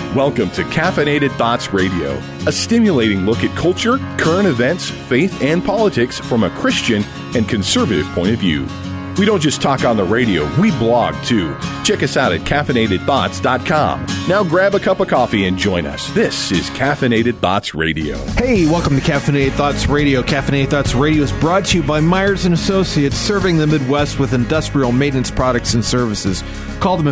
Welcome to Caffeinated Thoughts Radio, a stimulating look at culture, current events, faith, and politics from a Christian and conservative point of view. We don't just talk on the radio, we blog too. Check us out at caffeinatedthoughts.com. Now grab a cup of coffee and join us. This is Caffeinated Thoughts Radio. Hey, welcome to Caffeinated Thoughts Radio. Caffeinated Thoughts Radio is brought to you by Myers & Associates, serving the Midwest with industrial maintenance products and services. Call them at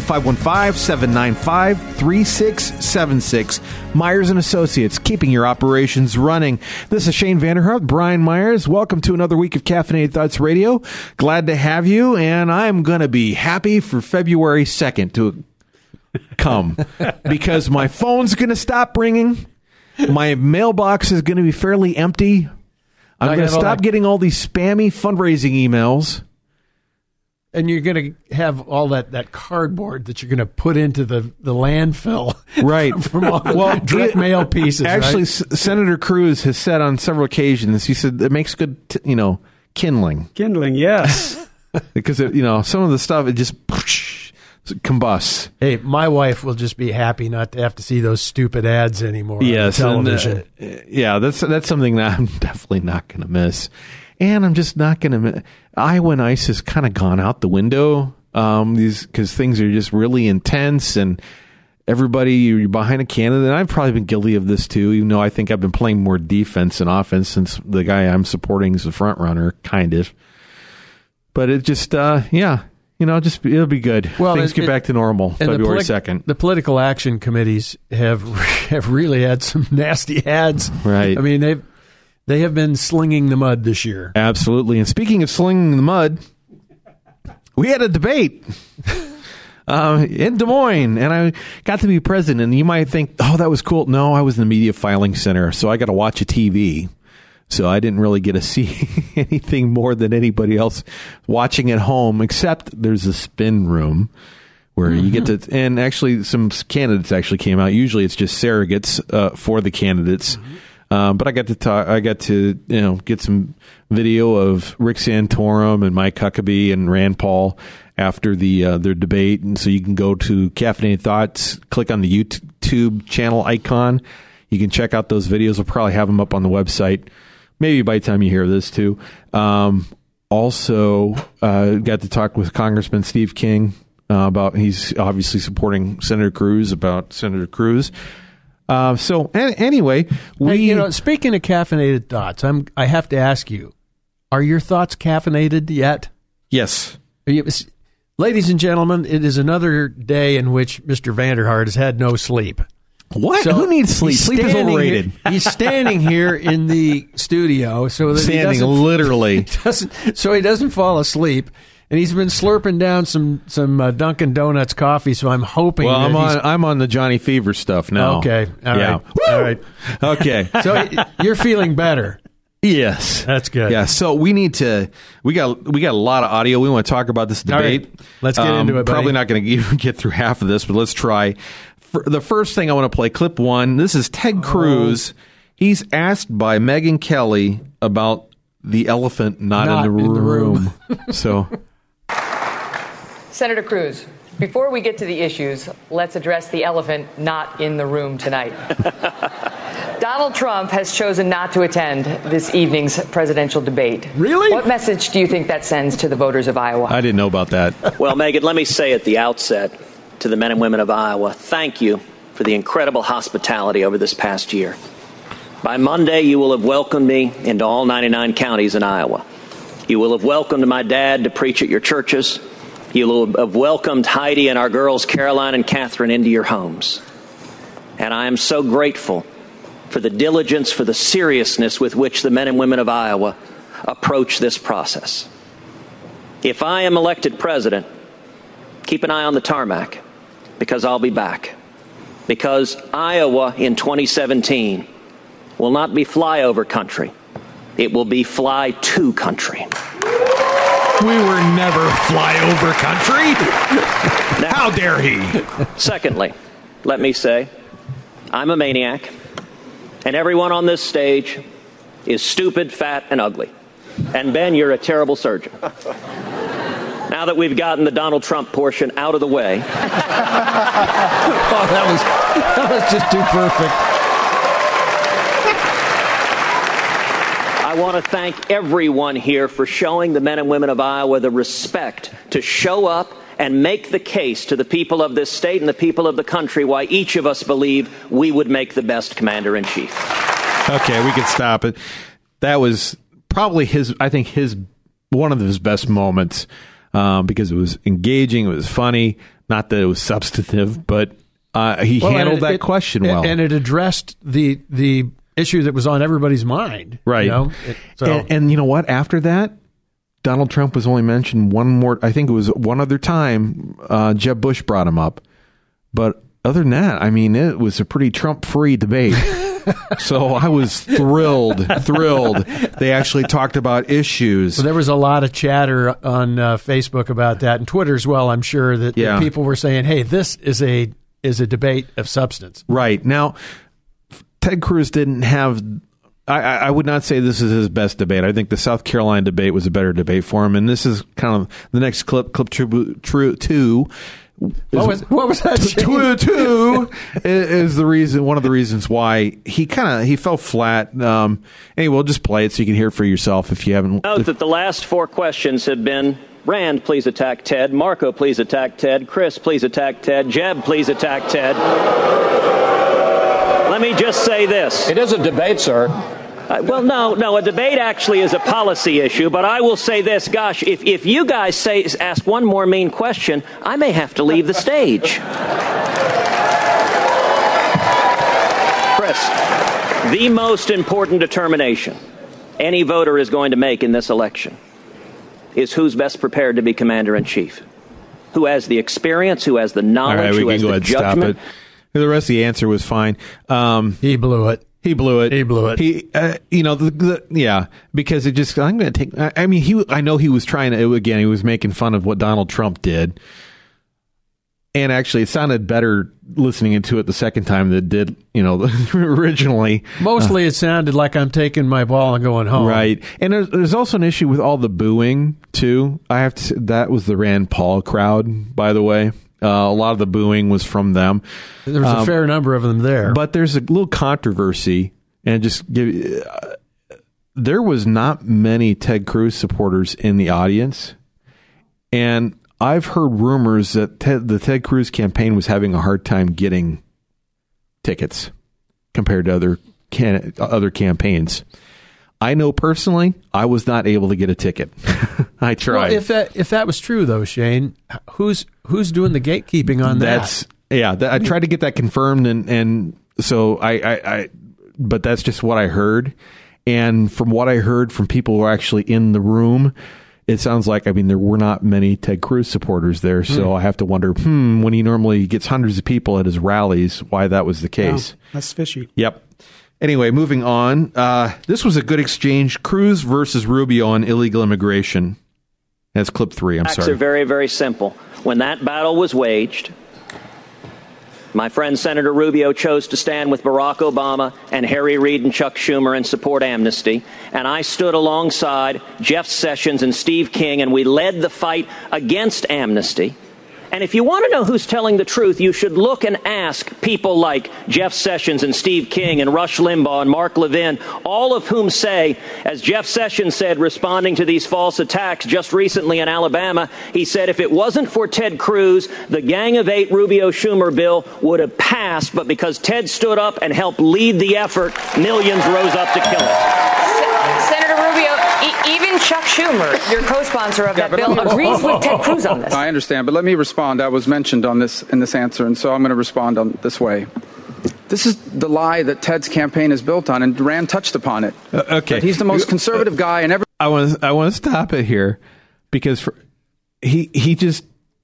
515-795-3676. Myers & Associates, keeping your operations running. This is Shane Vanderhart, Brian Myers. Welcome to another week of Caffeinated Thoughts Radio. Glad to have you, and I'm going to be happy for February 2nd to come because my phone's going to stop ringing. My mailbox is going to be fairly empty. I'm going to stop getting all these spammy fundraising emails. And you're going to have all that cardboard that you're going to put into the landfill. Right. From all the direct mail pieces. Actually, right? Senator Cruz has said on several occasions, he said it makes good, kindling. Kindling, yes. Because, some of the stuff, it just combusts. Hey, my wife will just be happy not to have to see those stupid ads anymore on television. That's something that I'm definitely not going to miss. And I'm just not going to. Iowa and ICE has kind of gone out the window because things are just really intense, and you're behind a candidate. And I've probably been guilty of this too, even though I think I've been playing more defense than offense since the guy I'm supporting is the front runner, kind of. But it just, it'll be good. Well, things get back to normal February 2nd. The political action committees have really had some nasty ads. Right. I mean, They have been slinging the mud this year. Absolutely. And speaking of slinging the mud, we had a debate in Des Moines, and I got to be president. And you might think, oh, that was cool. No, I was in the media filing center, so I got to watch a TV. So I didn't really get to see anything more than anybody else watching at home, except there's a spin room where you get to, and actually some candidates actually came out. Usually it's just surrogates for the candidates. But I got to talk. I got to get some video of Rick Santorum and Mike Huckabee and Rand Paul after their debate, and so you can go to Caffeinated Thoughts, click on the YouTube channel icon. You can check out those videos. We'll probably have them up on the website, maybe by the time you hear this too. Also, got to talk with Congressman Steve King about he's obviously supporting Senator Cruz. Anyway, speaking of caffeinated thoughts, I have to ask you, are your thoughts caffeinated yet? Yes. Ladies and gentlemen, it is another day in which Mr. Vanderhart has had no sleep. What? So who needs sleep? Sleep is overrated. He's standing here in the studio so that literally. So he doesn't fall asleep. And he's been slurping down some Dunkin' Donuts coffee, so I'm hoping. Well, I'm on the Johnny Fever stuff now. Okay, all right. Okay. So you're feeling better. Yes, that's good. Yeah. So we got a lot of audio. We want to talk about this debate. Right. Let's get into it. Probably not going to even get through half of this, but let's try. The first thing I want to play, clip one. This is Ted Cruz. He's asked by Megyn Kelly about the elephant not in the room. So. Senator Cruz, before we get to the issues, let's address the elephant not in the room tonight. Donald Trump has chosen not to attend this evening's presidential debate. Really? What message do you think that sends to the voters of Iowa? I didn't know about that. Well, Megyn, let me say at the outset to the men and women of Iowa, thank you for the incredible hospitality over this past year. By Monday, you will have welcomed me into all 99 counties in Iowa. You will have welcomed my dad to preach at your churches. You will have welcomed Heidi and our girls, Caroline and Catherine, into your homes. And I am so grateful for the diligence, for the seriousness with which the men and women of Iowa approach this process. If I am elected president, keep an eye on the tarmac, because I'll be back. Because Iowa in 2017 will not be flyover country. It will be fly to country. We were never flyover country. Now, how dare he? Secondly, let me say, I'm a maniac, and everyone on this stage is stupid, fat, and ugly. And Ben, you're a terrible surgeon. Now that we've gotten the Donald Trump portion out of the way, that was just too perfect. I want to thank everyone here for showing the men and women of Iowa the respect to show up and make the case to the people of this state and the people of the country why each of us believe we would make the best commander-in-chief. Okay, we could stop it. That was probably one of his best moments because it was engaging, it was funny, not that it was substantive, but he handled that question well. And it addressed the issue that was on everybody's mind. Right. You know? And you know what? After that, Donald Trump was only mentioned I think it was one other time. Jeb Bush brought him up. But other than that, I mean, it was a pretty Trump-free debate. So I was thrilled. They actually talked about issues. So there was a lot of chatter on Facebook about that, and Twitter as well. I'm sure that people were saying, "Hey, this is a debate of substance." Right. Now, Ted Cruz didn't have. I would not say this is his best debate. I think the South Carolina debate was a better debate for him, and this is kind of the next clip 2. What was that? 2 is the reason. One of the reasons why he fell flat. Anyway, we'll just play it so you can hear it for yourself if you haven't. Note that the last 4 questions have been: Rand, please attack Ted. Marco, please attack Ted. Chris, please attack Ted. Jeb, please attack Ted. Let me just say this. It is a debate, sir. Well, no, a debate actually is a policy issue, but I will say this, gosh, if you guys ask one more mean question, I may have to leave the stage. Chris, the most important determination any voter is going to make in this election is who's best prepared to be commander-in-chief, who has the experience, who has the knowledge, who has the judgment. Stop it. The rest of the answer was fine. He blew it. Because it just, I'm going to take, I mean, I know he was trying to, again, he was making fun of what Donald Trump did. And actually, it sounded better listening into it the second time than it did, originally. Mostly it sounded like I'm taking my ball and going home. Right. And there's also an issue with all the booing, too. I have to say, that was the Rand Paul crowd, by the way. A lot of the booing was from them. There was a fair number of them there. But there's a little controversy, and there was not many Ted Cruz supporters in the audience. And I've heard rumors that the Ted Cruz campaign was having a hard time getting tickets compared to other campaigns. I know personally, I was not able to get a ticket. I tried. Well, if that was true, though, Shane, who's doing the gatekeeping on that? I tried to get that confirmed, and so but that's just what I heard. And from what I heard from people who were actually in the room, it sounds like, there were not many Ted Cruz supporters there. So I have to wonder, when he normally gets hundreds of people at his rallies, why that was the case. Wow, that's fishy. Yep. Anyway, moving on. This was a good exchange. Cruz versus Rubio on illegal immigration. That's clip 3. I'm sorry. Facts are very, very simple. When that battle was waged, my friend Senator Rubio chose to stand with Barack Obama and Harry Reid and Chuck Schumer and support amnesty. And I stood alongside Jeff Sessions and Steve King, and we led the fight against amnesty. And if you want to know who's telling the truth, you should look and ask people like Jeff Sessions and Steve King and Rush Limbaugh and Mark Levin, all of whom say, as Jeff Sessions said, responding to these false attacks just recently in Alabama, he said, if it wasn't for Ted Cruz, the Gang of 8 Rubio-Schumer bill would have passed. But because Ted stood up and helped lead the effort, millions rose up to kill it. Senator Rubio, even Chuck Schumer, your co-sponsor of that bill, agrees with Ted Cruz on this. I understand, but let me respond. I was mentioned in this answer, and so I'm going to respond on this way. This is the lie that Ted's campaign is built on, and Rand touched upon it. Okay, that he's the most conservative guy, and I want to stop it here because he just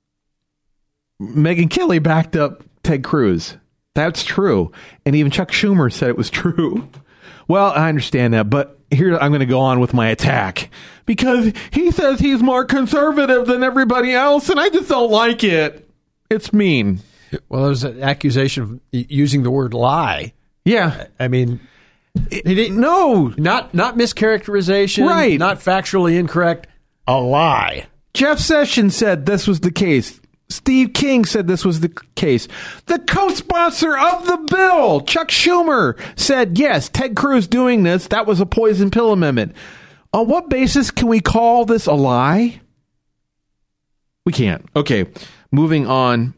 Megyn Kelly backed up Ted Cruz. That's true, and even Chuck Schumer said it was true. Well, I understand that, but here I'm going to go on with my attack because he says he's more conservative than everybody else, and I just don't like it. It's mean. Well, there's an accusation of using the word lie. Yeah. He didn't. No. Not mischaracterization. Right. Not factually incorrect. A lie. Jeff Sessions said this was the case. Steve King said this was the case. The co-sponsor of the bill, Chuck Schumer, said, yes, Ted Cruz doing this, that was a poison pill amendment. On what basis can we call this a lie? We can't. Okay, moving on.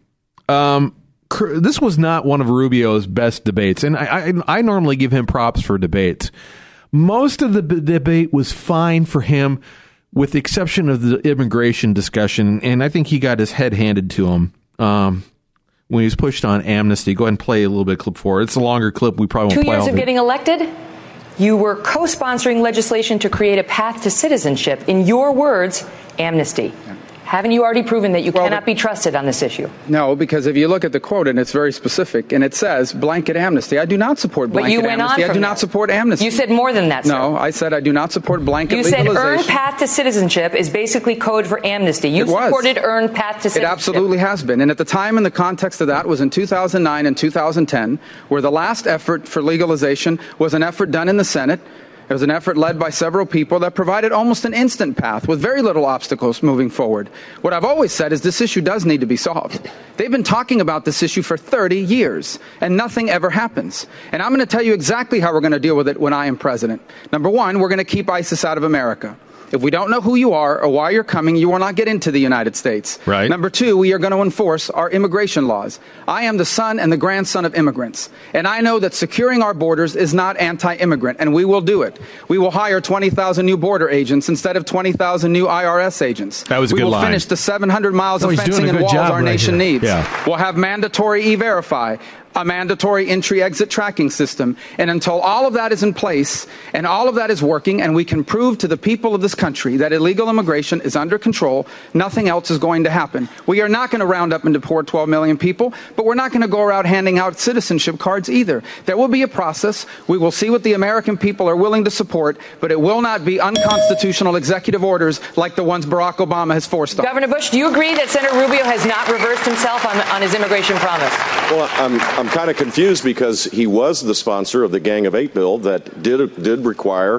This was not one of Rubio's best debates, and I normally give him props for debates. Most of the debate was fine for him, with the exception of the immigration discussion, and I think he got his head handed to him when he was pushed on amnesty. Go ahead and play a little bit of clip for it. It's a longer clip. We probably won't play all of it. 2 years of getting elected, you were co-sponsoring legislation to create a path to citizenship. In your words, amnesty. Haven't you already proven that you cannot be trusted on this issue? No, because if you look at the quote, and it's very specific, and it says blanket amnesty. I do not support blanket amnesty. But you went on I do not support amnesty. You said more than that, sir. No, I said I do not support blanket legalization. You said earned path to citizenship is basically code for amnesty. You supported earned path to citizenship. It absolutely has been. And at the time, in the context of that, was in 2009 and 2010, where the last effort for legalization was an effort done in the Senate. It was an effort led by several people that provided almost an instant path with very little obstacles moving forward. What I've always said is this issue does need to be solved. They've been talking about this issue for 30 years, and nothing ever happens. And I'm going to tell you exactly how we're going to deal with it when I am president. Number one, we're going to keep ISIS out of America. If we don't know who you are or why you're coming, you will not get into the United States. Right. Number two, we are going to enforce our immigration laws. I am the son and the grandson of immigrants, and I know that securing our borders is not anti-immigrant, and we will do it. We will hire 20,000 new border agents instead of 20,000 new IRS agents. That was a good line. We will finish the 700 miles of fencing and walls our nation needs. Yeah. We'll have mandatory E-Verify, a mandatory entry-exit tracking system. And until all of that is in place and all of that is working and we can prove to the people of this country that illegal immigration is under control, nothing else is going to happen. We are not going to round up and deport 12 million people, but we're not going to go around handing out citizenship cards either. There will be a process. We will see what the American people are willing to support, but it will not be unconstitutional executive orders like the ones Barack Obama has forced on. Governor Bush, do you agree that Senator Rubio has not reversed himself on his immigration promise? Well, I'm kind of confused because he was the sponsor of the Gang of Eight bill that did require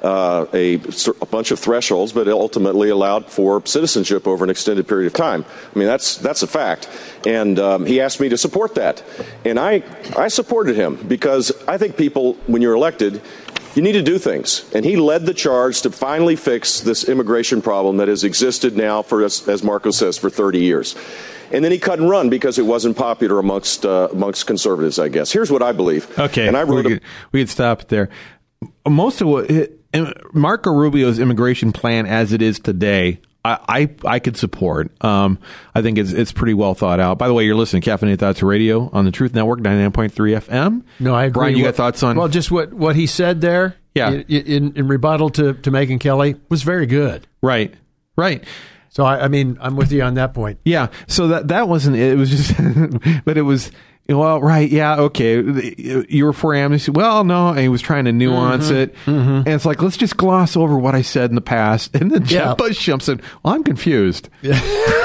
a bunch of thresholds, but it ultimately allowed for citizenship over an extended period of time. I mean, that's a fact. And he asked me to support that. And I supported him because I think people, when you're elected, you need to do things. And he led the charge to finally fix this immigration problem that has existed now for, as Marco says, for 30 years. And then he cut and run because it wasn't popular amongst conservatives, I guess. Here's what I believe. Okay, and I wrote we could stop there. Most of what Marco Rubio's immigration plan, as it is today, I could support. I think it's pretty well thought out. By the way, you're listening to Caffeinated Thoughts Radio on the Truth Network, 99.3 FM. No, I agree. Brian, you got thoughts on? Well, just what he said there. Yeah. In rebuttal to Megyn Kelly was very good. Right. So, I mean, I'm with you on that point. Yeah. So that wasn't it. It was just, but it was, well, right. Yeah. Okay. You were for amnesty. Well, no. And he was trying to nuance it. Mm-hmm. And it's like, let's just gloss over what I said in the past. And then Jeb Bush jumps in. Well, I'm confused. Yeah.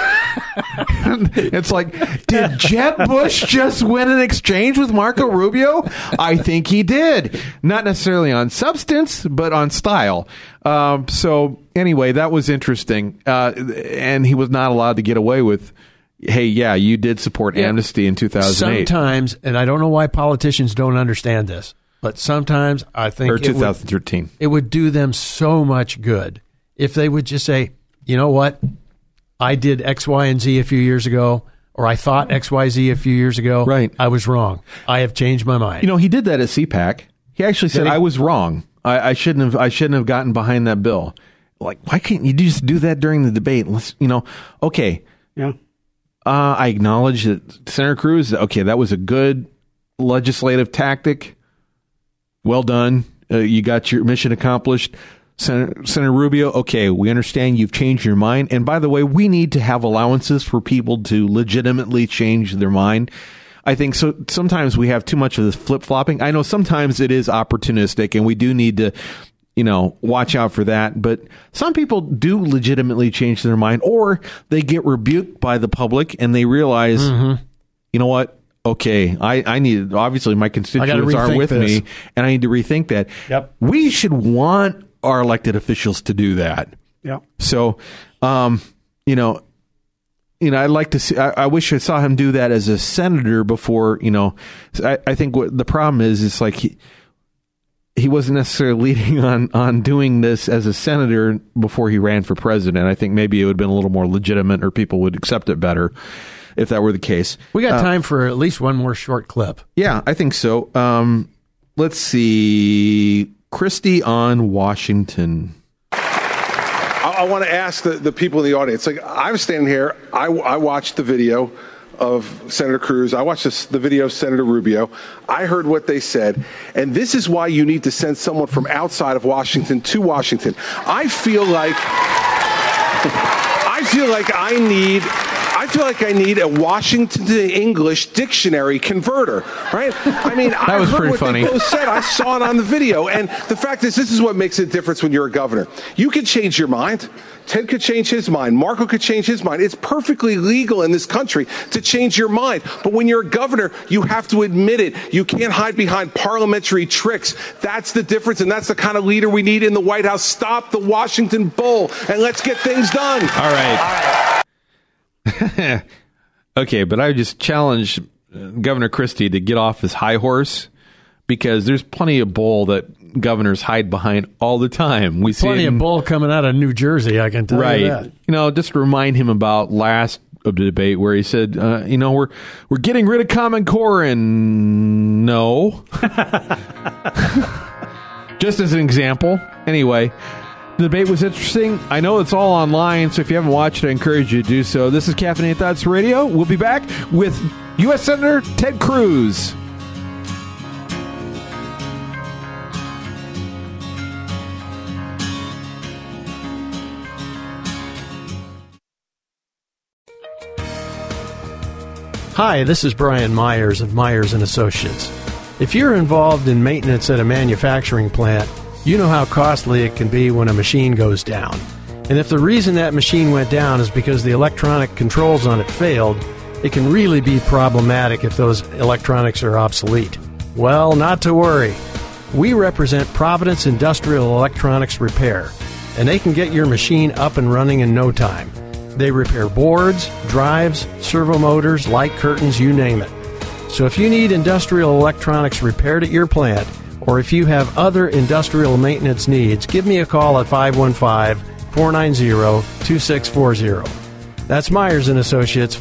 It's like, did Jeb Bush just win an exchange with Marco Rubio? I think he did. Not necessarily on substance, but on style. So anyway, that was interesting. And he was not allowed to get away with, hey, yeah, you did support amnesty in 2008. Sometimes, and I don't know why politicians don't understand this, but sometimes I think or 2013. It would do them so much good if they would just say, you know what? I did X, Y, and Z a few years ago, or I thought X, Y, Z a few years ago. Right. I was wrong. I have changed my mind. You know, he did that at CPAC. He actually said, I was wrong. I shouldn't have gotten behind that bill. Like, why can't you just do that during the debate? Let's, okay. Yeah. I acknowledge that Senator Cruz, okay, that was a good legislative tactic. Well done. You got your mission accomplished. Senator Rubio, okay, we understand you've changed your mind. And by the way, we need to have allowances for people to legitimately change their mind. I think so. Sometimes we have too much of this flip-flopping. I know sometimes it is opportunistic, and we do need to, watch out for that. But some people do legitimately change their mind, or they get rebuked by the public, and they realize, you know what? Okay, I need, obviously my constituents aren't with me, and I need to rethink that. Yep. We should want our elected officials to do that. Yeah. So, I'd like to see. I wish I saw him do that as a senator before. I think what the problem is, it's like he wasn't necessarily leading on doing this as a senator before he ran for president. I think maybe it would have been a little more legitimate, or people would accept it better if that were the case. We got time for at least one more short clip. Yeah, I think so. Let's see. Christie on Washington. I want to ask the people in the audience. Like, I'm standing here. I watched the video of Senator Cruz. I watched the video of Senator Rubio. I heard what they said. And this is why you need to send someone from outside of Washington to Washington. I feel like I need a Washington to English dictionary converter, right? I mean, that was pretty funny. They both said. I saw it on the video. And the fact is, this is what makes a difference when you're a governor. You can change your mind. Ted could change his mind. Marco could change his mind. It's perfectly legal in this country to change your mind. But when you're a governor, you have to admit it. You can't hide behind parliamentary tricks. That's the difference, and that's the kind of leader we need in the White House. Stop the Washington Bull, and let's get things done. All right. Okay, but I would just challenge Governor Christie to get off his high horse, because there's plenty of bull that governors hide behind all the time. We see plenty of bull coming out of New Jersey, I can tell you that. Just remind him about last debate where he said, we're getting rid of Common Core, and no. Just as an example. Anyway, the debate was interesting. I know it's all online, so if you haven't watched it, I encourage you to do so. This is Caffeinated Thoughts Radio. We'll be back with U.S. Senator Ted Cruz. Hi, this is Brian Myers of Myers & Associates. If you're involved in maintenance at a manufacturing plant, you know how costly it can be when a machine goes down. And if the reason that machine went down is because the electronic controls on it failed, it can really be problematic if those electronics are obsolete. Well, not to worry. We represent Providence Industrial Electronics Repair, and they can get your machine up and running in no time. They repair boards, drives, servo motors, light curtains, you name it. So if you need industrial electronics repaired at your plant, or if you have other industrial maintenance needs, give me a call at 515-490-2640. That's Myers & Associates,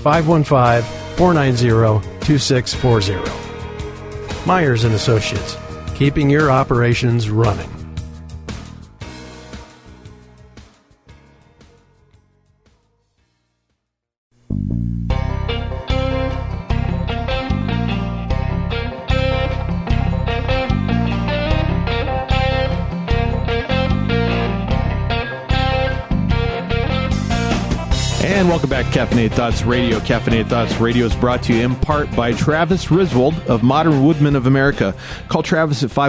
515-490-2640. Myers & Associates, keeping your operations running. And welcome back to Caffeinated Thoughts Radio. Caffeinated Thoughts Radio is brought to you in part by Travis Riswold of Modern Woodmen of America. Call Travis at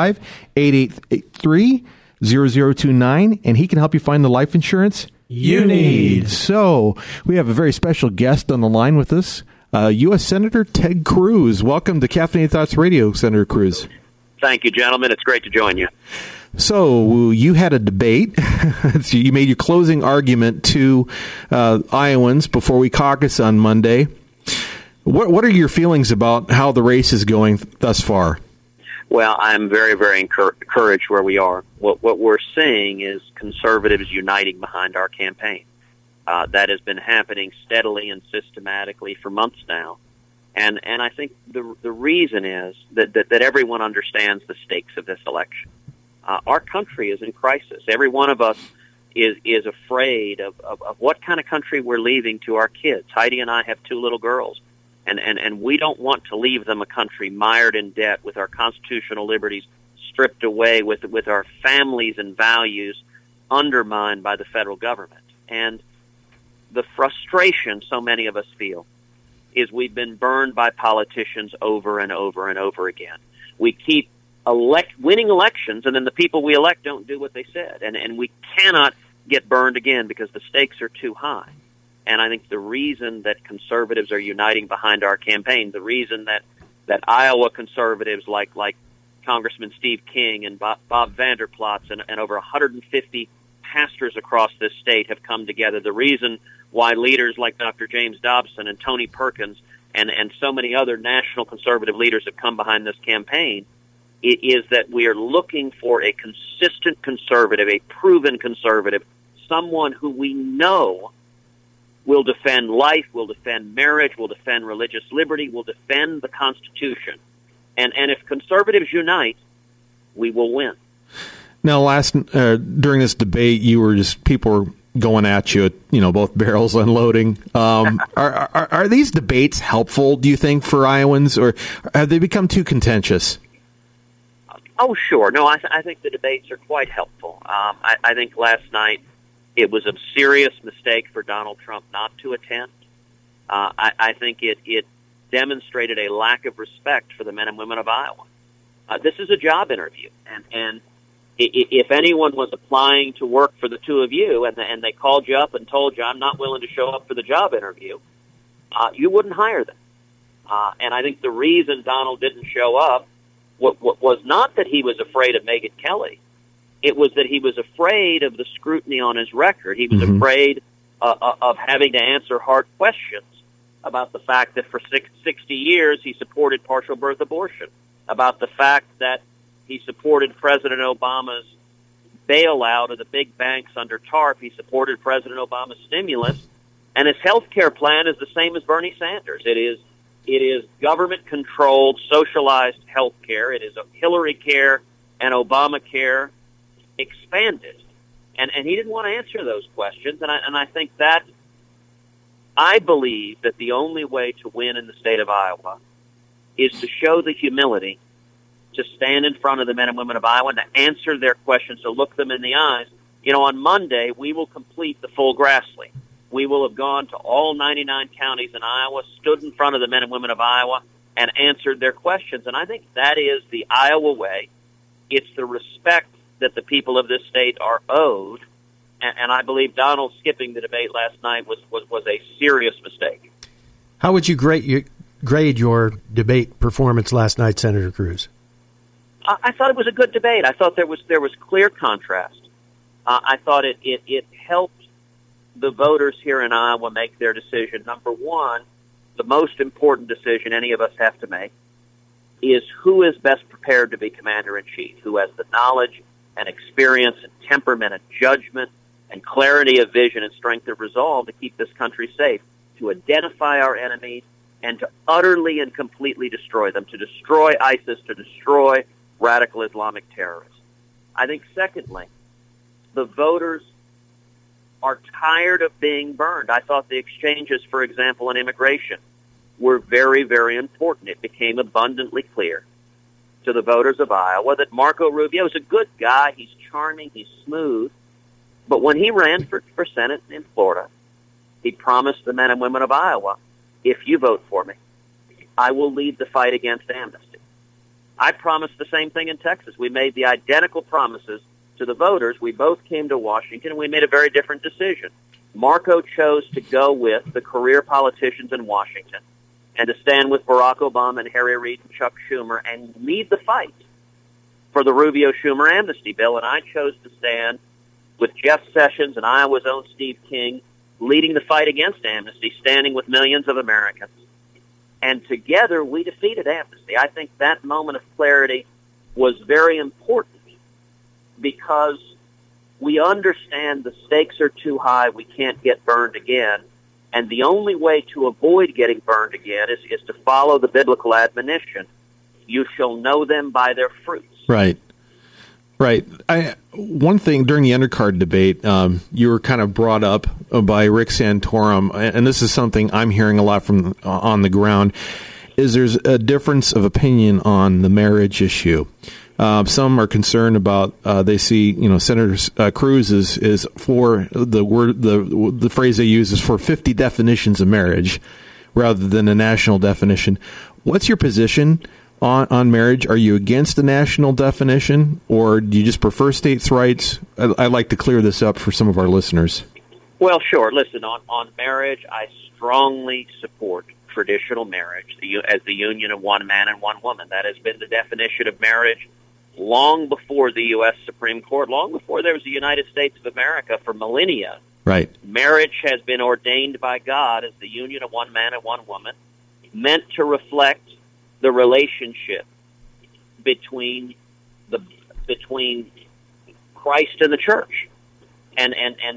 515-8883-0029, and he can help you find the life insurance you need. So, we have a very special guest on the line with us, U.S. Senator Ted Cruz. Welcome to Caffeinated Thoughts Radio, Senator Cruz. Thank you, gentlemen. It's great to join you. So you had a debate. You made your closing argument to Iowans before we caucus on Monday. What are your feelings about how the race is going thus far? Well, I'm very, very encouraged where we are. What we're seeing is conservatives uniting behind our campaign. That has been happening steadily and systematically for months now. And I think the reason is that everyone understands the stakes of this election. Our country is in crisis. Every one of us is afraid of what kind of country we're leaving to our kids. Heidi and I have two little girls, and we don't want to leave them a country mired in debt, with our constitutional liberties stripped away, with our families and values undermined by the federal government. And the frustration so many of us feel is we've been burned by politicians over and over and over again. We keep winning elections, and then the people we elect don't do what they said. And we cannot get burned again because the stakes are too high. And I think the reason that conservatives are uniting behind our campaign, the reason that Iowa conservatives like Congressman Steve King and Bob Vanderplots and over 150 pastors across this state have come together, the reason why leaders like Dr. James Dobson and Tony Perkins and so many other national conservative leaders have come behind this campaign, is that we are looking for a consistent conservative, a proven conservative, someone who we know will defend life, will defend marriage, will defend religious liberty, will defend the Constitution. And if conservatives unite, we will win. Now, during this debate, people were going at you, both barrels unloading. Are these debates helpful, do you think, for Iowans, or have they become too contentious? Oh, sure. No, I think the debates are quite helpful. I think last night it was a serious mistake for Donald Trump not to attend. I think it demonstrated a lack of respect for the men and women of Iowa. This is a job interview, and if anyone was applying to work for the two of you and they called you up and told you, I'm not willing to show up for the job interview, you wouldn't hire them. And I think the reason Donald didn't show up was not that he was afraid of Megyn Kelly. It was that he was afraid of the scrutiny on his record. He was afraid of having to answer hard questions about the fact that for 60 years he supported partial birth abortion, about the fact that he supported President Obama's bailout of the big banks under TARP. He supported President Obama's stimulus, and his health care plan is the same as Bernie Sanders. It is government-controlled, socialized health care. It is a Hillary care and Obamacare expanded. And he didn't want to answer those questions, and I think that I believe that the only way to win in the state of Iowa is to show the humility to stand in front of the men and women of Iowa and to answer their questions, to look them in the eyes. On Monday, we will complete the full Grassley. We will have gone to all 99 counties in Iowa, stood in front of the men and women of Iowa, and answered their questions. And I think that is the Iowa way. It's the respect that the people of this state are owed. And I believe Donald skipping the debate last night was a serious mistake. How would you grade your debate performance last night, Senator Cruz? I thought it was a good debate. I thought there was clear contrast. I thought it helped the voters here in Iowa make their decision. Number one, the most important decision any of us have to make is who is best prepared to be commander-in-chief, who has the knowledge and experience and temperament and judgment and clarity of vision and strength of resolve to keep this country safe, to identify our enemies, and to utterly and completely destroy them, to destroy ISIS, to destroy radical Islamic terrorists. I think, secondly, the voters are tired of being burned. I thought the exchanges, for example, on immigration were very, very important. It became abundantly clear to the voters of Iowa that Marco Rubio is a good guy. He's charming. He's smooth. But when he ran for Senate in Florida, he promised the men and women of Iowa, if you vote for me, I will lead the fight against amnesty. I promised the same thing in Texas. We made the identical promises to the voters. We both came to Washington, and we made a very different decision. Marco chose to go with the career politicians in Washington and to stand with Barack Obama and Harry Reid and Chuck Schumer and lead the fight for the Rubio-Schumer amnesty bill. And I chose to stand with Jeff Sessions and Iowa's own Steve King leading the fight against amnesty, standing with millions of Americans. And together we defeated amnesty. I think that moment of clarity was very important because we understand the stakes are too high. We can't get burned again. And the only way to avoid getting burned again is to follow the biblical admonition. You shall know them by their fruits. Right. Right. One thing during the undercard debate, you were kind of brought up by Rick Santorum, and this is something I'm hearing a lot from on the ground, is there's a difference of opinion on the marriage issue. Some are concerned about they see Senator Cruz is for the word the phrase they use is for 50 definitions of marriage rather than a national definition. What's your position on marriage? Are you against the national definition, or do you just prefer states' rights? I'd like to clear this up for some of our listeners. Well, sure. Listen, on marriage, I strongly support traditional marriage as the union of one man and one woman. That has been the definition of marriage long before the U.S. Supreme Court, long before there was the United States of America, for millennia. Right. Marriage has been ordained by God as the union of one man and one woman, meant to reflect the relationship between Christ and the church, and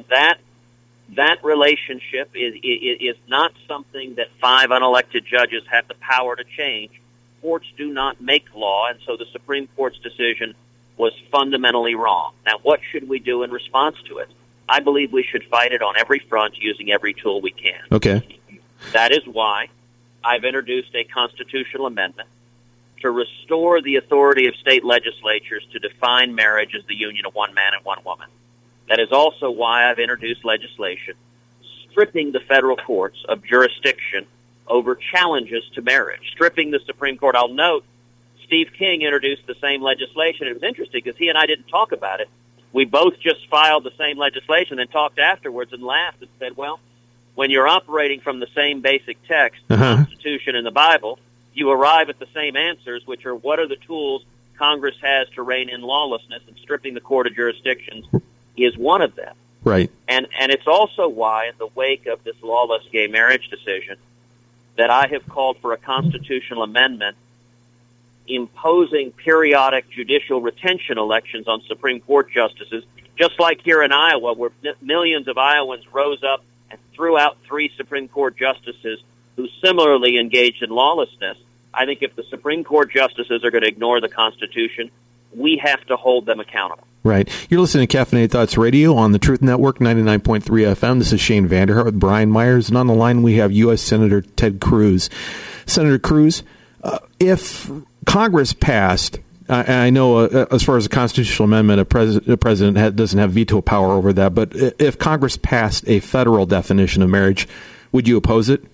that relationship is not something that 5 unelected judges have the power to change. Courts do not make law, and so the Supreme Court's decision was fundamentally wrong. Now, what should we do in response to it? I believe we should fight it on every front using every tool we can. Okay. That is why I've introduced a constitutional amendment to restore the authority of state legislatures to define marriage as the union of one man and one woman. That is also why I've introduced legislation stripping the federal courts of jurisdiction over challenges to marriage, stripping the Supreme Court. I'll note Steve King introduced the same legislation. It was interesting because he and I didn't talk about it. We both just filed the same legislation and talked afterwards and laughed and said, well, when you're operating from the same basic text, the Constitution and the Bible, you arrive at the same answers, which are what are the tools Congress has to rein in lawlessness, and stripping the court of jurisdictions is one of them. Right. And it's also why, in the wake of this lawless gay marriage decision, that I have called for a constitutional amendment imposing periodic judicial retention elections on Supreme Court justices, just like here in Iowa, where millions of Iowans rose up and threw out 3 Supreme Court justices who similarly engaged in lawlessness. I think if the Supreme Court justices are going to ignore the Constitution, we have to hold them accountable. Right. You're listening to Caffeinated Thoughts Radio on the Truth Network, 99.3 FM. This is Shane Vanderhart with Brian Myers. And on the line, we have U.S. Senator Ted Cruz. Senator Cruz, if Congress passed, and I know as far as a constitutional amendment, a president doesn't have veto power over that, but if Congress passed a federal definition of marriage, would you oppose it?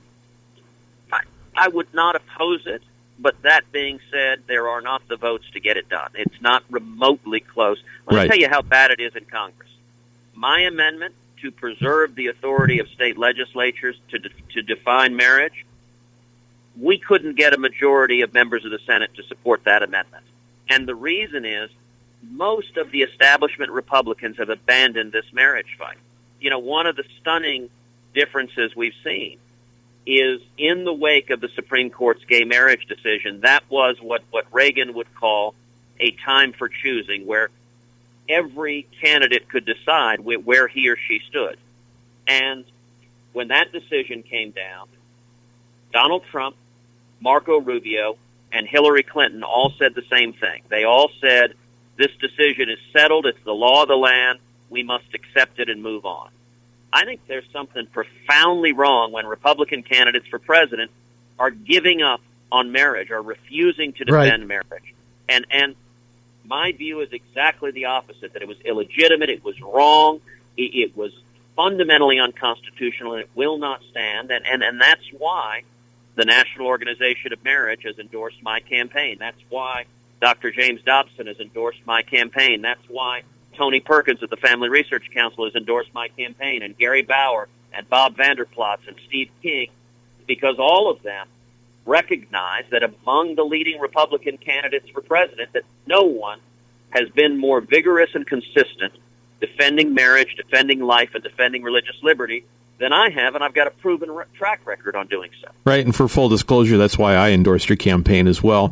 I would not oppose it. But that being said, there are not the votes to get it done. It's not remotely close. Let me tell you how bad it is in Congress. My amendment to preserve the authority of state legislatures to define marriage, we couldn't get a majority of members of the Senate to support that amendment. And the reason is most of the establishment Republicans have abandoned this marriage fight. You know, one of the stunning differences we've seen is in the wake of the Supreme Court's gay marriage decision, that was what Reagan would call a time for choosing, where every candidate could decide where he or she stood. And when that decision came down, Donald Trump, Marco Rubio, and Hillary Clinton all said the same thing. They all said, this decision is settled, it's the law of the land, we must accept it and move on. I think there's something profoundly wrong when Republican candidates for president are giving up on marriage, are refusing to defend marriage. And my view is exactly the opposite, that it was illegitimate, it was wrong, it was fundamentally unconstitutional, and it will not stand. And that's why the National Organization of Marriage has endorsed my campaign. That's why Dr. James Dobson has endorsed my campaign. That's why Tony Perkins of the Family Research Council has endorsed my campaign, and Gary Bauer and Bob Vanderplatz and Steve King, because all of them recognize that among the leading Republican candidates for president, that no one has been more vigorous and consistent defending marriage, defending life, and defending religious liberty than I have, and I've got a proven track record on doing so. Right, and for full disclosure, that's why I endorsed your campaign as well.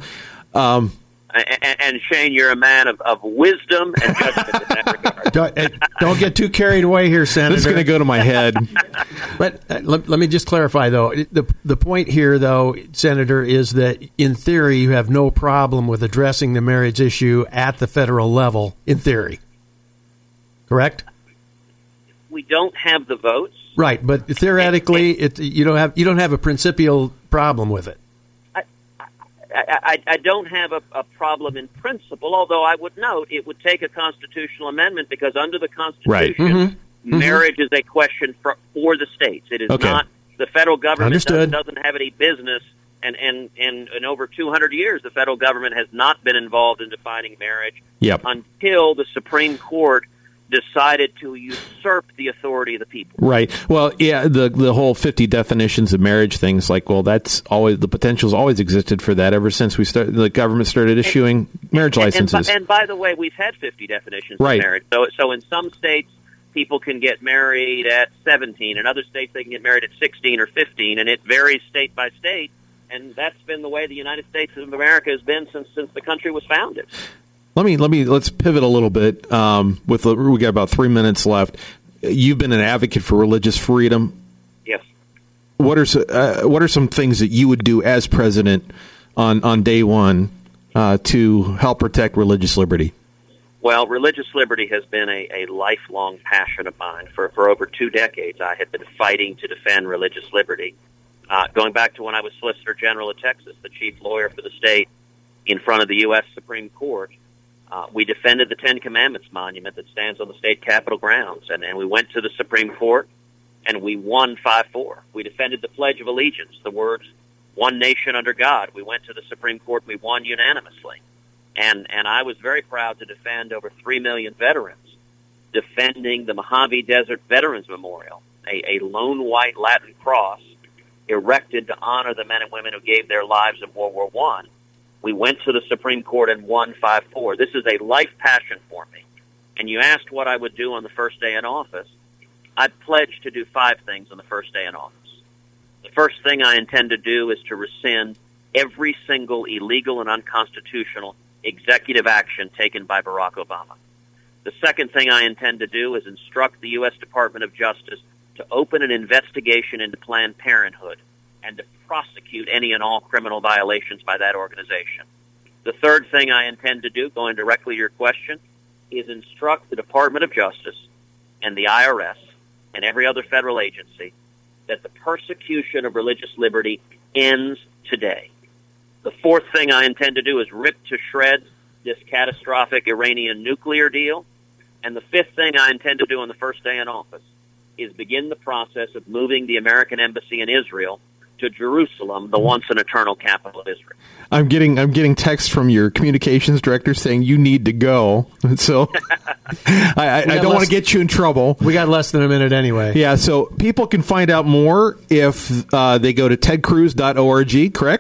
And Shane, you're a man of wisdom and judgment in that regard. Don't get too carried away here, Senator. It's going to go to my head. But let me just clarify, though. The point here, though, Senator, is that in theory you have no problem with addressing the marriage issue at the federal level, in theory. Correct? We don't have the votes. Right, but theoretically, you don't have a principial problem with it. I don't have a problem in principle, although I would note it would take a constitutional amendment because under the Constitution, marriage is a question for the states. It is not the federal government doesn't have any business, and in over 200 years, the federal government has not been involved in defining marriage until the Supreme Court decided to usurp the authority of the people. Right. Well, yeah, the whole 50 definitions of marriage things, like, well, that's always, the potential's always existed for that ever since the government started issuing marriage licenses. And by the way, we've had 50 definitions of marriage. So in some states, people can get married at 17. In other states, they can get married at 16 or 15, and it varies state by state. And that's been the way the United States of America has been since the country was founded. Let's pivot a little bit. We got about 3 minutes left. You've been an advocate for religious freedom. Yes. What are some things that you would do as president on day one to help protect religious liberty? Well, religious liberty has been a lifelong passion of mine. For over 2 decades, I have been fighting to defend religious liberty. Going back to when I was Solicitor General of Texas, the chief lawyer for the state in front of the U.S. Supreme Court, we defended the Ten Commandments monument that stands on the state capitol grounds, and we went to the Supreme Court, and we won 5-4. We defended the Pledge of Allegiance, the words, one nation under God. We went to the Supreme Court, and we won unanimously. And I was very proud to defend over 3 million veterans, defending the Mojave Desert Veterans Memorial, a lone white Latin cross erected to honor the men and women who gave their lives in World War I. We went to the Supreme Court and won 5-4. This is a life passion for me. And you asked what I would do on the first day in office. I pledged to do 5 things on the first day in office. The first thing I intend to do is to rescind every single illegal and unconstitutional executive action taken by Barack Obama. The second thing I intend to do is instruct the U.S. Department of Justice to open an investigation into Planned Parenthood and to prosecute any and all criminal violations by that organization. The third thing I intend to do, going directly to your question, is instruct the Department of Justice and the IRS and every other federal agency that the persecution of religious liberty ends today. The fourth thing I intend to do is rip to shreds this catastrophic Iranian nuclear deal. And the fifth thing I intend to do on the first day in office is begin the process of moving the American embassy in Israel to Jerusalem, the once and eternal capital of Israel. I'm getting texts from your communications director saying you need to go. So I don't want to get you in trouble. We got less than a minute anyway. Yeah, so people can find out more if they go to tedcruz.org, correct?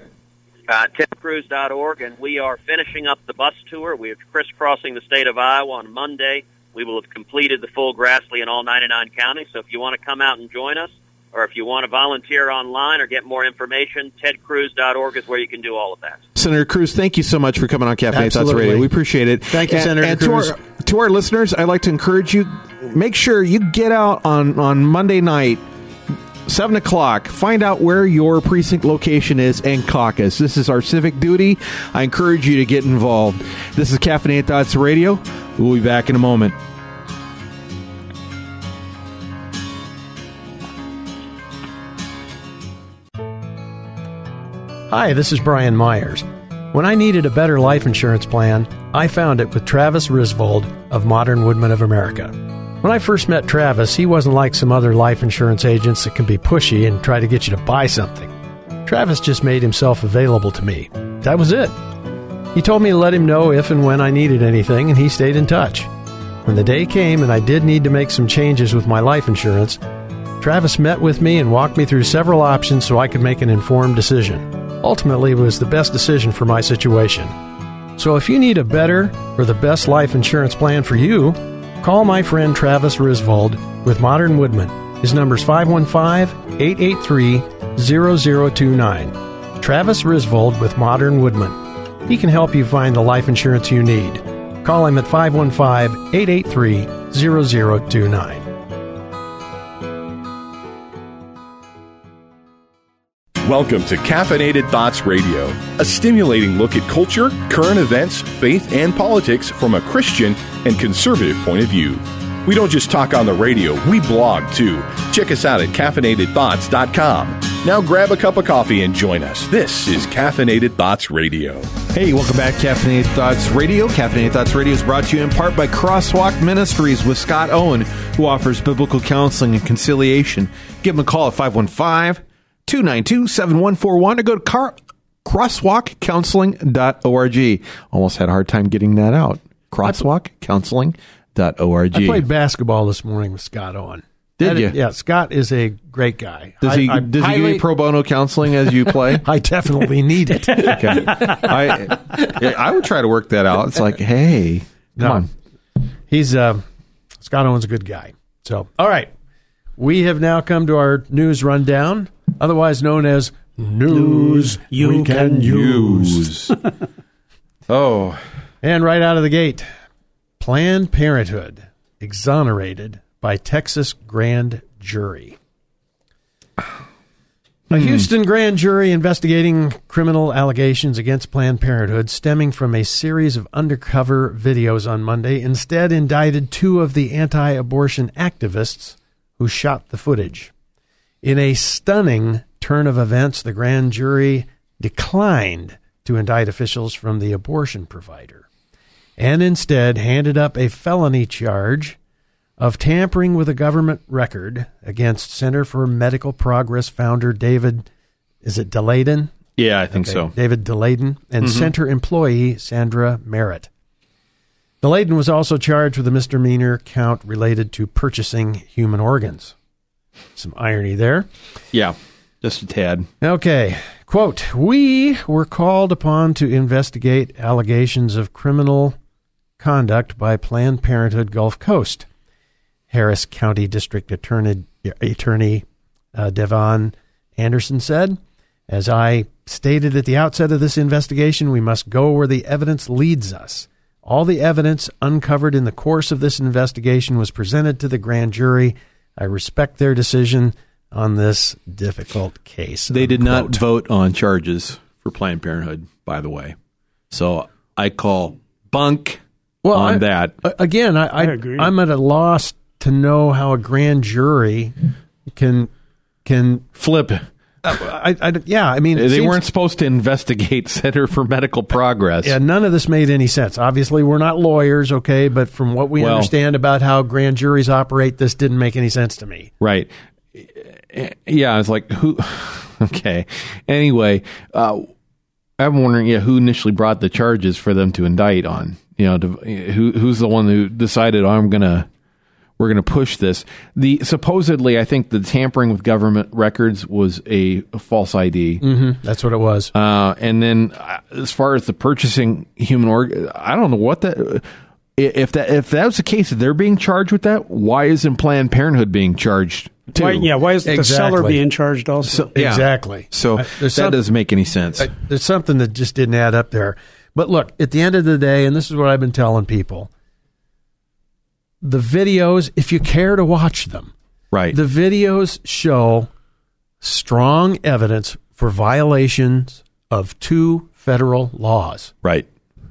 tedcruz.org, and we are finishing up the bus tour. We are crisscrossing the state of Iowa on Monday. We will have completed the full Grassley in all 99 counties, so if you want to come out and join us, or if you want to volunteer online or get more information, tedcruz.org is where you can do all of that. Senator Cruz, thank you so much for coming on Caffeinated Thoughts Radio. We appreciate it. Thank you, Senator Cruz. To our listeners, I'd like to encourage you, make sure you get out on Monday night, 7 o'clock. Find out where your precinct location is and caucus. This is our civic duty. I encourage you to get involved. This is Caffeinated Thoughts Radio. We'll be back in a moment. Hi, this is Brian Myers. When I needed a better life insurance plan, I found it with Travis Risvold of Modern Woodmen of America. When I first met Travis, he wasn't like some other life insurance agents that can be pushy and try to get you to buy something. Travis just made himself available to me. That was it. He told me to let him know if and when I needed anything, and he stayed in touch. When the day came and I did need to make some changes with my life insurance, Travis met with me and walked me through several options so I could make an informed decision. Ultimately, it was the best decision for my situation. So if you need a better or the best life insurance plan for you, call my friend Travis Risvold with Modern Woodmen. His number's 515-883-0029. Travis Risvold with Modern Woodmen. He can help you find the life insurance you need. Call him at 515-883-0029. Welcome to Caffeinated Thoughts Radio, a stimulating look at culture, current events, faith, and politics from a Christian and conservative point of view. We don't just talk on the radio, we blog too. Check us out at caffeinatedthoughts.com. Now grab a cup of coffee and join us. This is Caffeinated Thoughts Radio. Hey, welcome back to Caffeinated Thoughts Radio. Caffeinated Thoughts Radio is brought to you in part by Crosswalk Ministries with Scott Owen, who offers biblical counseling and conciliation. Give him a call at 515-292-7141 or go to crosswalkcounseling.org. Almost had a hard time getting that out. Crosswalkcounseling.org. I played basketball this morning with Scott Owen. Did you? Yeah, Scott is a great guy. Does he give you pro bono counseling as you play? I definitely need it. Okay. I would try to work that out. It's like, hey, come on. He's Scott Owen's a good guy. So, all right. We have now come to our news rundown, otherwise known as News You Can Use. Oh. And right out of the gate, Planned Parenthood exonerated by Texas grand jury. A Houston grand jury investigating criminal allegations against Planned Parenthood stemming from a series of undercover videos on Monday instead indicted 2 of the anti-abortion activists who shot the footage. In a stunning turn of events, the grand jury declined to indict officials from the abortion provider and instead handed up a felony charge of tampering with a government record against Center for Medical Progress founder David, is it Daleiden? Yeah, I think so. David Daleiden and center employee Sandra Merritt. Daleiden was also charged with a misdemeanor count related to purchasing human organs. Some irony there. Yeah, just a tad. Okay. Quote, "We were called upon to investigate allegations of criminal conduct by Planned Parenthood Gulf Coast," Harris County District Attorney Devon Anderson said. "As I stated at the outset of this investigation, we must go where the evidence leads us. All the evidence uncovered in the course of this investigation was presented to the grand jury. I respect their decision on this difficult case." They did not vote on charges for Planned Parenthood, by the way. So I call bunk on that. Again, I agree. I'm at a loss to know how a grand jury can flip. I mean, they weren't supposed to investigate Center for Medical Progress. Yeah, none of this made any sense. Obviously, we're not lawyers, okay, but from what we understand about how grand juries operate, this didn't make any sense to me. Right. Yeah, it's like, who? Okay. Anyway, I'm wondering, who initially brought the charges for them to indict on? Who's the one who decided, we're gonna push this? Supposedly, I think the tampering with government records was a false ID. Mm-hmm. That's what it was. And then, as far as the purchasing human organ, I don't know what that. If that was the case, if they're being charged with that, why isn't Planned Parenthood being charged too? Why is the seller being charged also? Exactly. So that doesn't make any sense. There's something that just didn't add up there. But look, at the end of the day, and this is what I've been telling people, the videos, if you care to watch them, right? The videos show strong evidence for violations of 2 federal laws. Right.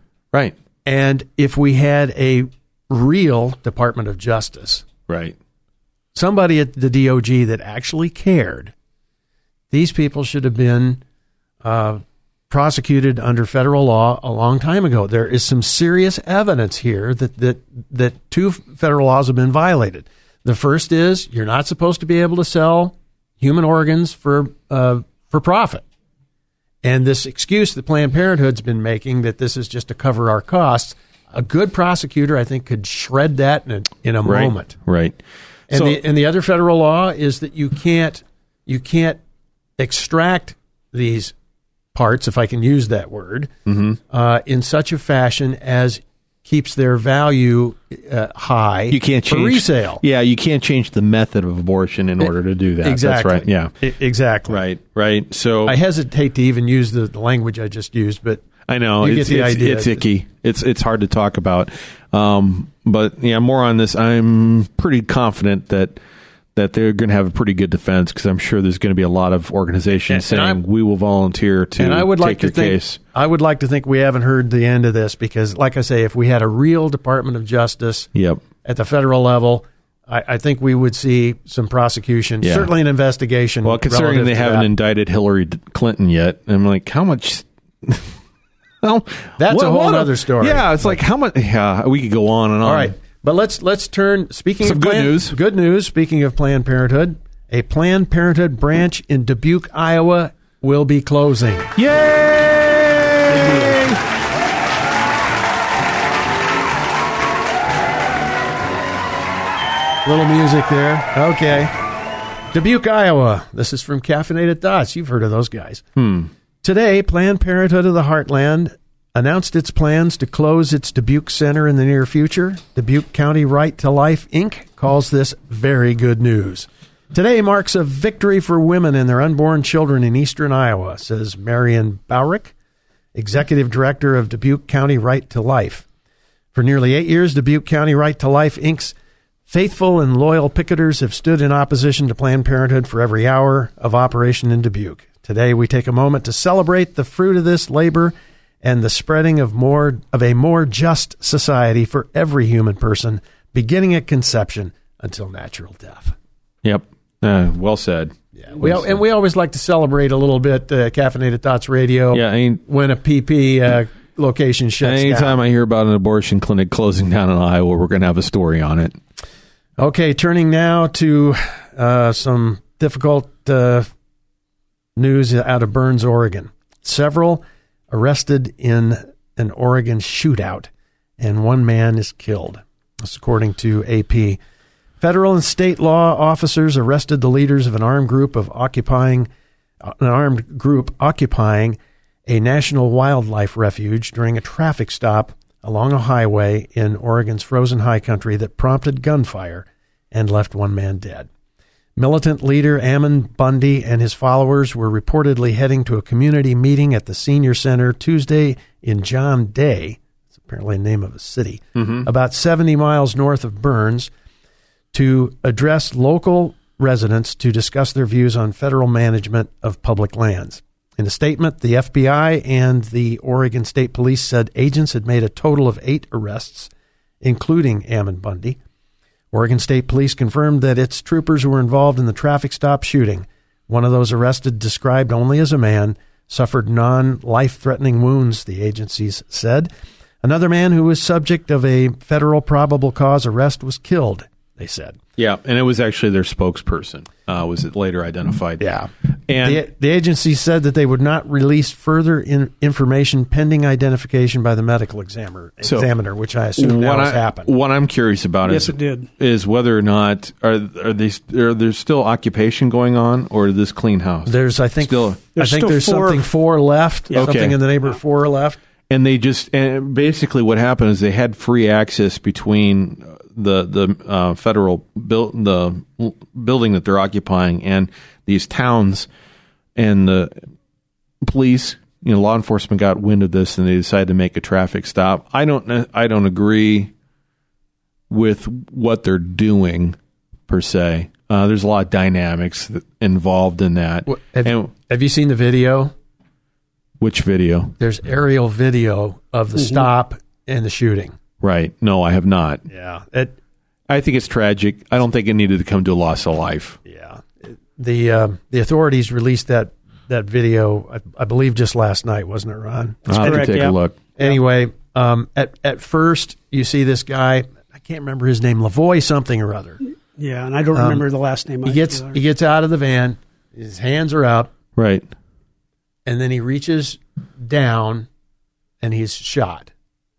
And if we had a real Department of Justice, right, somebody at the DOJ that actually cared, these people should have been prosecuted under federal law a long time ago. There is some serious evidence here that 2 federal laws have been violated. The first is you're not supposed to be able to sell human organs for profit. And this excuse that Planned Parenthood's been making that this is just to cover our costs, a good prosecutor, I think, could shred that in a moment. Right. And the other federal law is that you can't extract these parts, if I can use that word, in such a fashion as keeps their value high. You can't change for resale. Yeah, you can't change the method of abortion in order to do that. Exactly. That's right. Yeah. Exactly. Right. So I hesitate to even use the language I just used, but I know you get the idea. It's icky. It's hard to talk about. But yeah, more on this. I'm pretty confident that they're going to have a pretty good defense, because I'm sure there's going to be a lot of organizations saying we will volunteer to take your case. I would like to think we haven't heard the end of this, because, like I say, if we had a real Department of Justice at the federal level, I think we would see some prosecution, certainly an investigation. Well, considering they haven't indicted Hillary Clinton yet, I'm like, how much? Well, that's a whole other story. Yeah, it's like how much? Yeah, we could go on and on. All right. But let's turn. Speaking of good news. Good news. Speaking of Planned Parenthood, a Planned Parenthood branch in Dubuque, Iowa, will be closing. Yay! Little music there. Okay. Dubuque, Iowa. This is from Caffeinated Thoughts. You've heard of those guys. Today, Planned Parenthood of the Heartland announced its plans to close its Dubuque Center in the near future. Dubuque County Right to Life, Inc. calls this very good news. Today marks a victory for women and their unborn children in eastern Iowa, says Marion Bowrick, Executive Director of Dubuque County Right to Life. For nearly 8 years, Dubuque County Right to Life, Inc.'s faithful and loyal picketers have stood in opposition to Planned Parenthood for every hour of operation in Dubuque. Today, we take a moment to celebrate the fruit of this labor and the spreading of a more just society for every human person, beginning at conception until natural death. Yep. Well said. Yeah. We always like to celebrate a little bit, Caffeinated Thoughts Radio, when a PP location shuts down. Anytime I hear about an abortion clinic closing down in Iowa, we're going to have a story on it. Okay, turning now to some difficult news out of Burns, Oregon. Several arrested in an Oregon shootout, and one man is killed. That's according to AP. Federal and state law officers arrested the leaders of an armed group occupying a national wildlife refuge during a traffic stop along a highway in Oregon's frozen high country that prompted gunfire and left one man dead. Militant leader Ammon Bundy and his followers were reportedly heading to a community meeting at the senior center Tuesday in John Day, it's apparently the name of a city, about 70 miles north of Burns, to address local residents to discuss their views on federal management of public lands. In a statement, the FBI and the Oregon State Police said agents had made a total of 8 arrests, including Ammon Bundy. Oregon State Police confirmed that its troopers were involved in the traffic stop shooting. One of those arrested, described only as a man, suffered non-life-threatening wounds, the agencies said. Another man who was subject of a federal probable cause arrest was killed, they said. Yeah, and it was actually their spokesperson, was it later identified. Yeah. And the agency said that they would not release further information pending identification by the medical examiner, which I assume now has happened. What I'm curious about is whether or not are there still occupation going on, or this clean house? There's something 4 left, something in the neighborhood 4 left. And and basically what happened is they had free access between the federal the building that they're occupying and these towns, and the police, law enforcement got wind of this and they decided to make a traffic stop. I don't agree with what they're doing per se. There's a lot of dynamics involved in that. Have you seen the video? Which video? There's aerial video of the stop and the shooting. Right. No, I have not. Yeah. I think it's tragic. I don't think it needed to come to a loss of life. Yeah. The authorities released that video, I believe, just last night, wasn't it, Ron? I'll have to take a look. Anyway, at first, you see this guy, I can't remember his name, Lavoy something or other. Yeah, and I don't remember the last name. He gets out of the van, his hands are out. Right. And then he reaches down and he's shot.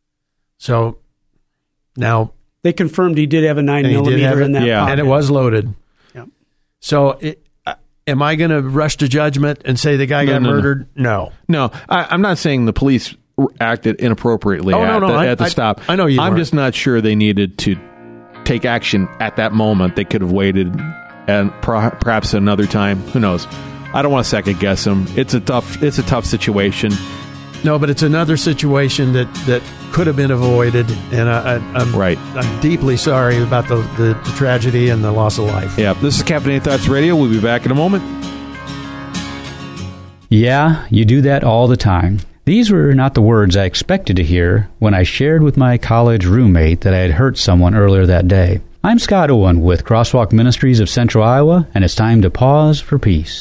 So now they confirmed he did have a 9mm in that pocket. And it was loaded. Yeah. So am I going to rush to judgment and say the guy got murdered? No. No, I'm not saying the police acted inappropriately at the stop. I know you I'm just not sure they needed to take action at that moment. They could have waited and perhaps another time. Who knows? I don't want to second guess them. It's a tough situation. No, but it's another situation that could have been avoided, and I'm deeply sorry about the tragedy and the loss of life. Yeah, this is Caffeinated Thoughts Radio. We'll be back in a moment. Yeah, you do that all the time. These were not the words I expected to hear when I shared with my college roommate that I had hurt someone earlier that day. I'm Scott Owen with Crosswalk Ministries of Central Iowa, and it's time to pause for peace.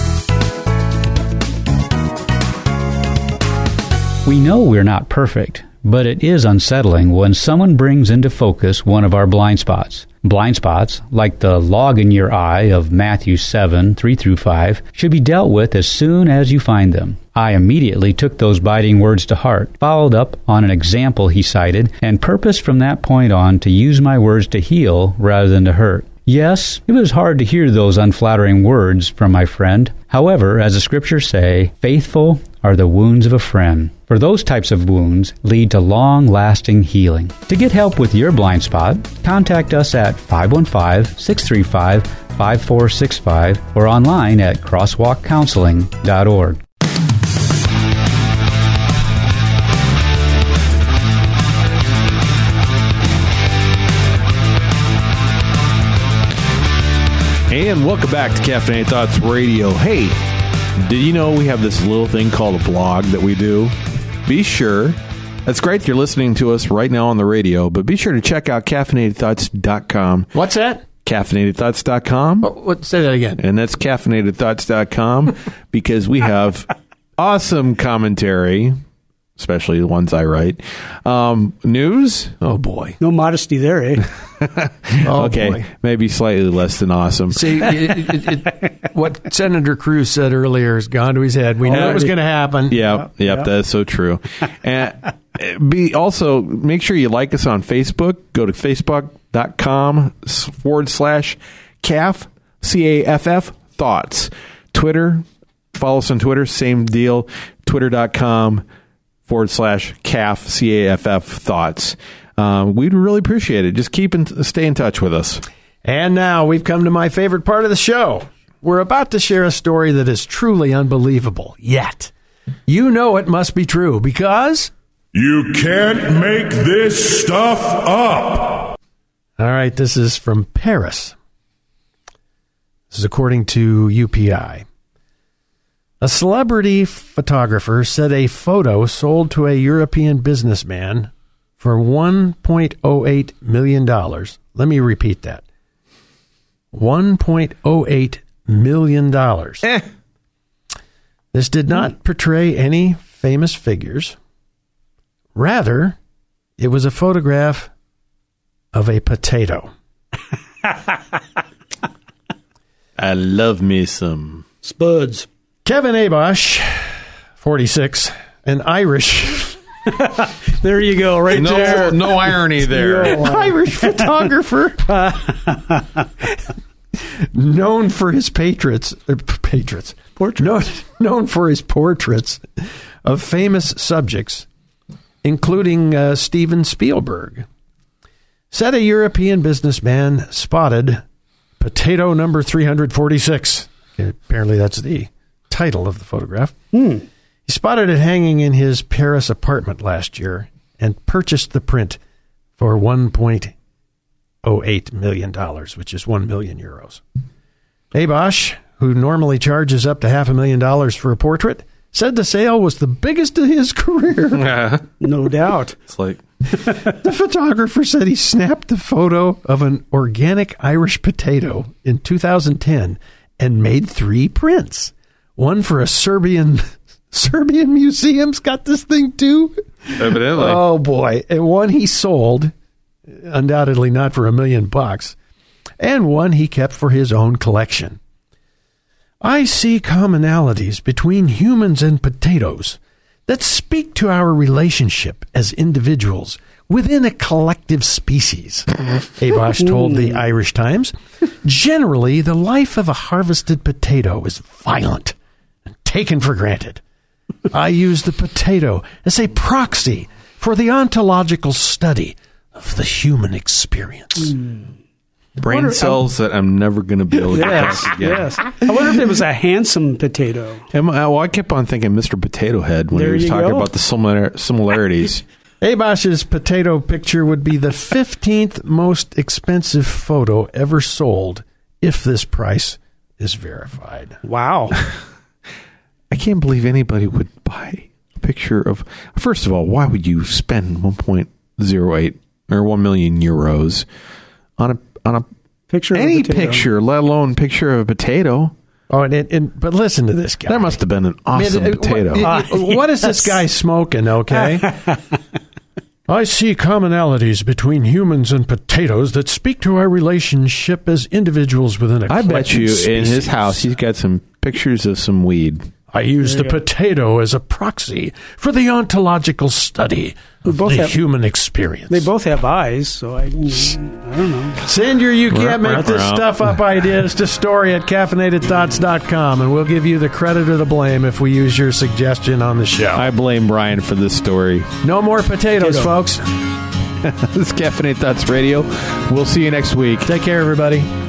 We know we're not perfect, but it is unsettling when someone brings into focus one of our blind spots. Blind spots, like the log in your eye of Matthew 7, 3-5, should be dealt with as soon as you find them. I immediately took those biting words to heart, followed up on an example he cited, and purposed from that point on to use my words to heal rather than to hurt. Yes, it was hard to hear those unflattering words from my friend. However, as the scriptures say, faithful are the wounds of a friend. For those types of wounds lead to long-lasting healing. To get help with your blind spot, contact us at 515-635-5465 or online at crosswalkcounseling.org. And welcome back to Caffeinated Thoughts Radio. Hey, did you know we have this little thing called a blog that we do? Be sure, that's great that you're listening to us right now on the radio, but be sure to check out caffeinatedthoughts.com. What's that? Caffeinatedthoughts.com. Say that again. And that's caffeinatedthoughts.com because we have awesome commentary, especially the ones I write. News? Oh, boy. No modesty there, eh? Okay, boy. Maybe slightly less than awesome. See, what Senator Cruz said earlier has gone to his head. We knew it was going to happen. Yep, that's so true. And also, make sure you like us on Facebook. Go to facebook.com/CAFF, CAFF, Thoughts. Twitter, follow us on Twitter, same deal, twitter.com/CAFF, CAFF, Thoughts. We'd really appreciate it. Just stay in touch with us. And now we've come to my favorite part of the show. We're about to share a story that is truly unbelievable. Yet, you know it must be true because... You can't make this stuff up. All right, this is from Paris. This is according to UPI. A celebrity photographer said a photo sold to a European businessman for $1.08 million. Let me repeat that. $1.08 million. This did not portray any famous figures. Rather, it was a photograph of a potato. I love me some spuds. Kevin Abosh, 46, an Irish... There you go, right there. No irony there. Irish photographer. Known for his portraits. Known for his portraits of famous subjects, including Steven Spielberg. Said a European businessman spotted potato number 346. Apparently that's the title of the photograph. He spotted it hanging in his Paris apartment last year and purchased the print for $1.08 million, which is 1 million euros. Abosh, who normally charges up to $500,000 for a portrait, said the sale was the biggest of his career. No doubt. It's like... The photographer said he snapped the photo of an organic Irish potato in 2010 and made 3 prints. One for a Serbian museum's got this thing too. Evidently. Oh boy. And one he sold, undoubtedly not for $1 million, and one he kept for his own collection. I see commonalities between humans and potatoes that speak to our relationship as individuals within a collective species, Abosh told the Irish Times. Generally, the life of a harvested potato is violent and taken for granted. I use the potato as a proxy for the ontological study of the human experience. Brain cells that I'm never going to be able to get again. Yes. I wonder if it was a handsome potato. Well, I kept on thinking Mr. Potato Head when he was talking about the similarities. Abosh's potato picture would be the 15th most expensive photo ever sold if this price is verified. Wow. I can't believe anybody would buy a picture of... First of all, why would you spend 1.08 or 1 million euros on a picture of any a potato. picture, let alone picture of a potato? Oh, but listen to this guy. That must have been an awesome potato. What is this guy smoking, okay? I see commonalities between humans and potatoes that speak to our relationship as individuals within a collective I bet you species. in his house he's got some pictures of some weed. I use the potato as a proxy for the ontological study of the human experience. They both have eyes, so I don't know. Send your "you can't make this stuff up" ideas to story@caffeinatedthoughts.com, and we'll give you the credit or the blame if we use your suggestion on the show. I blame Brian for this story. No more potatoes, folks. This is Caffeinated Thoughts Radio. We'll see you next week. Take care, everybody.